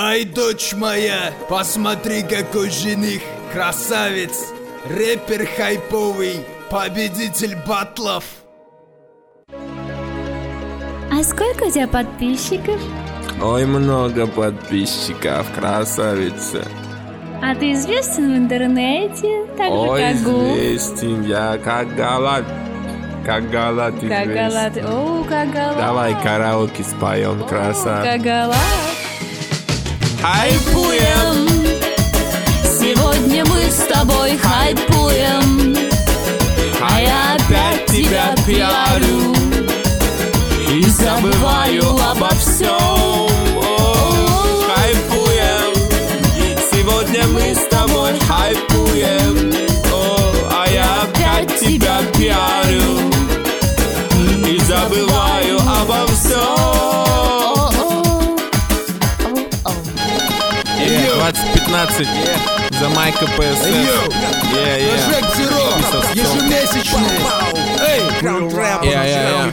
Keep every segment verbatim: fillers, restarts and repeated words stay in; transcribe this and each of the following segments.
Ай, дочь моя, посмотри, какой жених, красавец, рэпер хайповый, победитель баттлов. А сколько у тебя подписчиков? Ой, много подписчиков, красавица. А ты известен в интернете? Так Ой, же, как Гуф? известен я, как Галат. Как Галат известен. Как Галат. О, как Галат. Давай караоке споем, О, красавица. как Галат. Хайпуем, сегодня мы с тобой хайпуем, а я опять тебя пиарю и забываю обо всем. О, хайпуем, сегодня мы с тобой хайпуем, о, а я опять тебя пиарю и забываю обо всем. двадцать пятнадцать за Майка ПСС. Прожект Зеро, ежемесячный. Эй,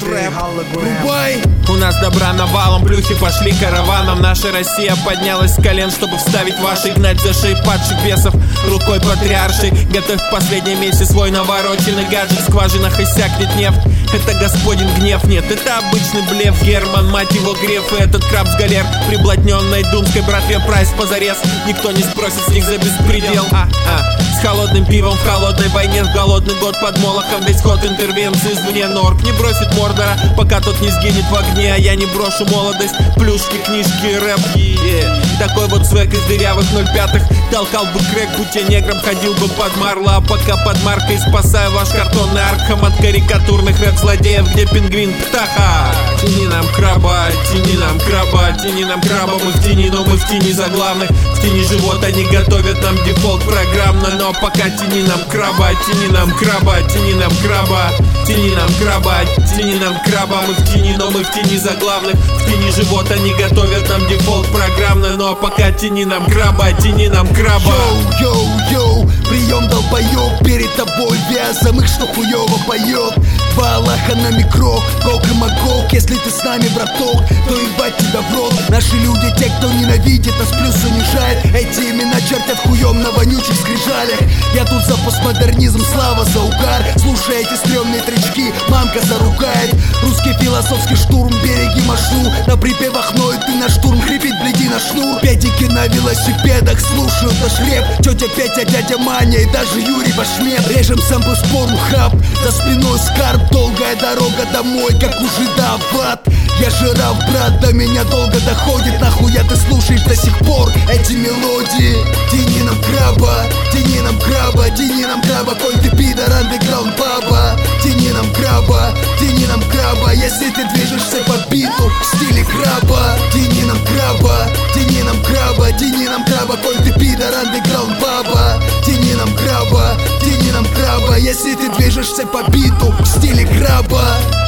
врубай. У нас добра навалом, плюхи пошли караваном. Наша Россия поднялась с колен, чтобы вставить ваши, гнать за шеи падших бесов рукой патриаршей. Готовь в последний месяц свой навороченный гаджет. В скважинах иссякнет нефть, это господин гнев. Нет, это обычный блеф. Герман, мать его, Греф и этот краб с галер. Приблотненной думской братве прайс позарез. Никто не спросит с них за беспредел. А, а, с холодным пивом в холодной войне, в голодный год под Молохом. Весь ход интервенции извне. Норк не бросит Мордора, пока тот не сгинет в огне. А я не брошу молодость, плюшки, книжки, рэп. Yeah. Такой вот свек из дырявых ноль пятых. Толкал бы крэк, будь я негром, ходил бы под Марло. А пока под маркой спасаю ваш картонный Аркхам от карикатурных рэп-злодеев, где пингвин птаха. Тяни нам краба, тяни нам краба, тяни нам краба. Мы в тени, но мы в тени заглавных. В тени живот они готовят нам дефолт программно. Но пока тяни нам краба, тяни нам краба, тяни нам краба, тяни нам краба, тяни нам краба. Мы в тени, но мы в тени заглавных. В тени живот они готовят нам дефолт программно. Но пока тяни нам краба, тяни нам краба. Йоу-йоу-йоу, прием долбоёб, перед тобой вязом их, что хуёво поет. Два Аллаха на микро, гок и магок. Если ты с нами, браток, то ебать тебя в рот. Наши люди, те, кто ненавидит нас, плюс унижает. Эти имена чертят хуем на вонючих скрижалях. Я тут за постмодернизм, слава за угар. Слушай эти стрёмные тречки, мамка заругает. Русский философский штурм, береги машу. На припевах ноют ты на штурм, хрипит, гляди на шнур. Педики на велосипедах слушают наш рэп. Тетя Петя, дядя Маня и даже Юрий Башмет. Режем сэмплы с порнхаб, за спиной скарб. Долгая дорога домой, как у жида в ад. Я жираф, брат, до меня долго доходит. Нахуя ты слушаешь до сих пор эти мелодии? Тяни нам краба, тяни нам краба, тяни нам краба, коль ты пидор, андеграунд баба. Тяни нам краба, тяни нам краба, если ты движешься по биту в стиле краба. Тяни нам краба, тяни нам краба, тяни нам краба, коль ты пидор, андеграунд баба. Тяни нам краба, тяни нам краба, если ты движешься по биту в стиле краба.